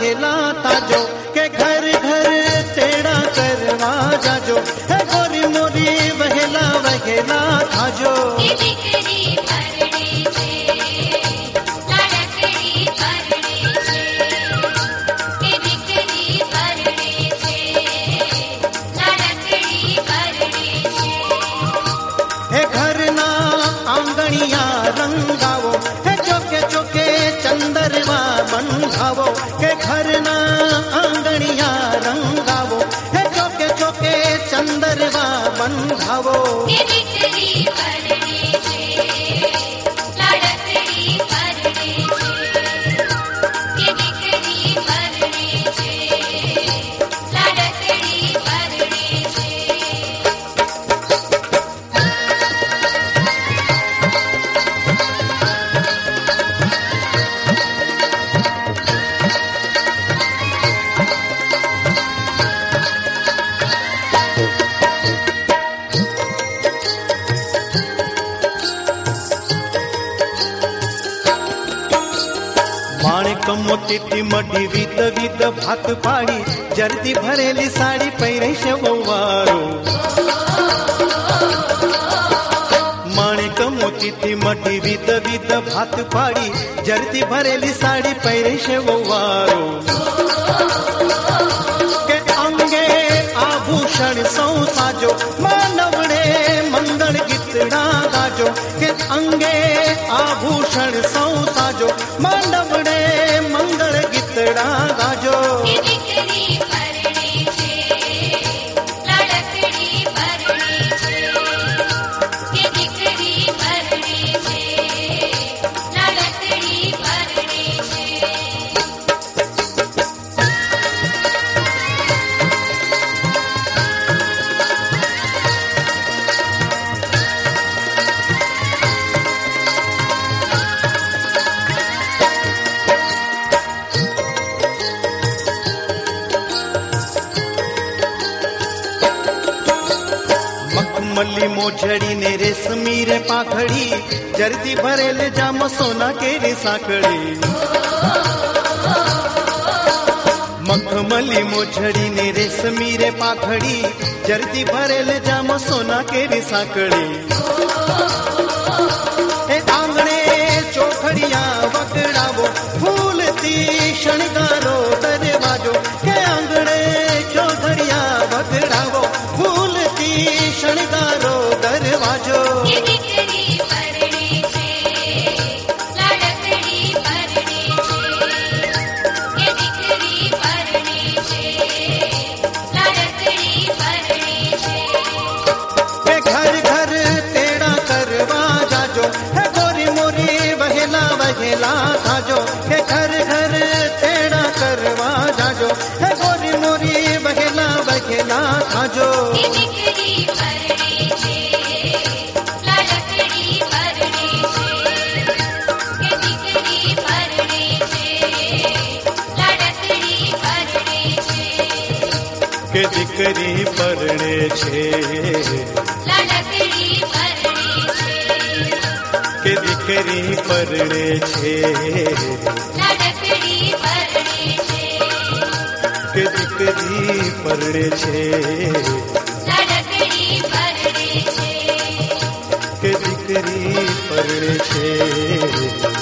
वहेला ताजो के घर घर तेड़ा करवा जाजो है गोरी मोरी वहेला वहेला थाजो। रंगावो है चौके चौके चंदरवा बंधावो के घर ना आंगनिया रंगावो है चौके चौके चंदरवा बंधावो। माणिक मोती ती मढी विद विद भात पाडी जर्दी भरेली साडी पहिरे शेववारो। माणिक मोती ती मढी विद विद भात पाडी जर्दी भरेली साडी पहिरे शेववारो। के अंगे आभूषण सौ साजो मानवड़े मंगल गीतड़ा गाजो के अंगे आभूषण सौ साजो मानवड़े मंगल गीतड़ा गाजो। मल्ली मोछड़ी ने रेशमी रे पाखड़ी जर्दी भरेल जाम सोना के रे साकड़ी। मखमली मोछड़ी ने रेशमी रे पाखड़ी जर्दी भरेल जाम सोना के रे साकड़ी। ए आंगणे चौखड़िया वगड़ावो फूल ती शणगारो दरवाजो के आंगणे चौखड़िया वगड़ावो फूल ती शणगारो दरवाजो। के घर घर तेड़ा करवा जाजो है गोरी मोरी वहेला वहेला थाजो के घर घर तेड़ा करवा जाजो है गोरी मोरी वहेला वहेला थाजो। के दिकरी परणे छे के दिकरी परणे छे के दिकरी परणे छे के दिकरी परणे छे।